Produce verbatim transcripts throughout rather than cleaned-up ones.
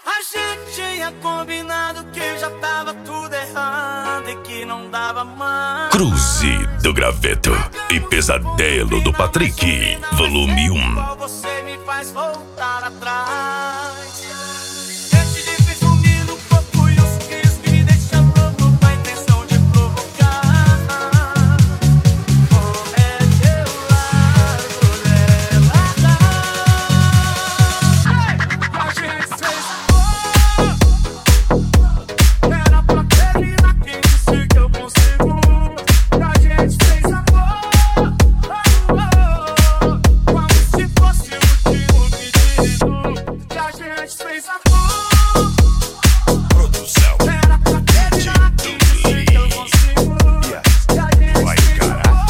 A gente tinha combinado que já tava tudo errado e que não dava mais. Cruze do Graveto e Pesadelo do Patrick, volume um. Você me faz voltar atrás. Gente de perfume no corpo e os rios que me deixam louco com a intenção de provocar. Oh, é teu lado, leva lá. A gente fez amor. Era pra terminar, quem disse que eu consigo. A gente fez amor. Como se fosse o último pedido. A gente fez amor. Produção Era pra terminar, quem disse que eu consigo. A gente Vai, fez cara. amor.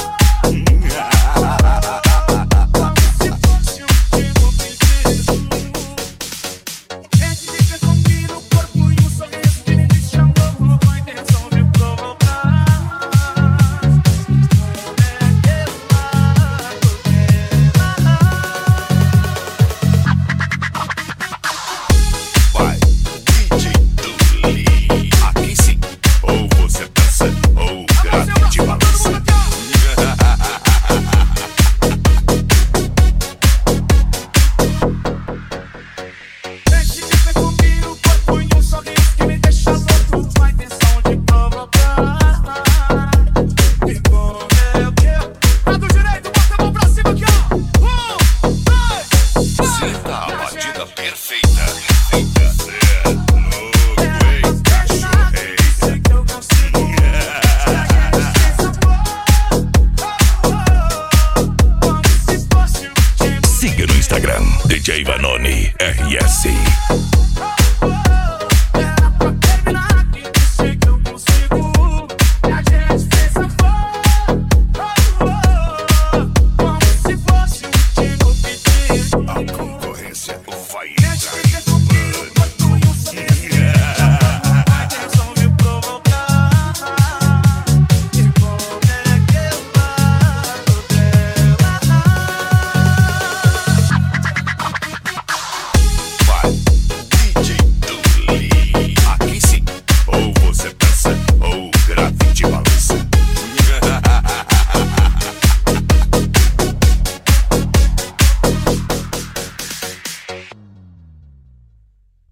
Como se fosse o último pedido. Gente de perfume no corpo e um sorriso que me deixa louco com a intenção de provocar. É teu lado, Vai, D J Duli. Aqui sim, ou você dança ou grave de balança. Gente de perfume no corpo e um sorriso que me deixa louco com a intenção de provocar. E como é que eu... Lado direito, bota a mão pra cima aqui, ó. Um, dois, vai. Sinta a batida perfeita. Perfeita. Cê é louco, hein, cachorrei. Sei que eu consigo. A gente fez amor. Como se fosse o último. Siga no Instagram, D J Vanoni R S.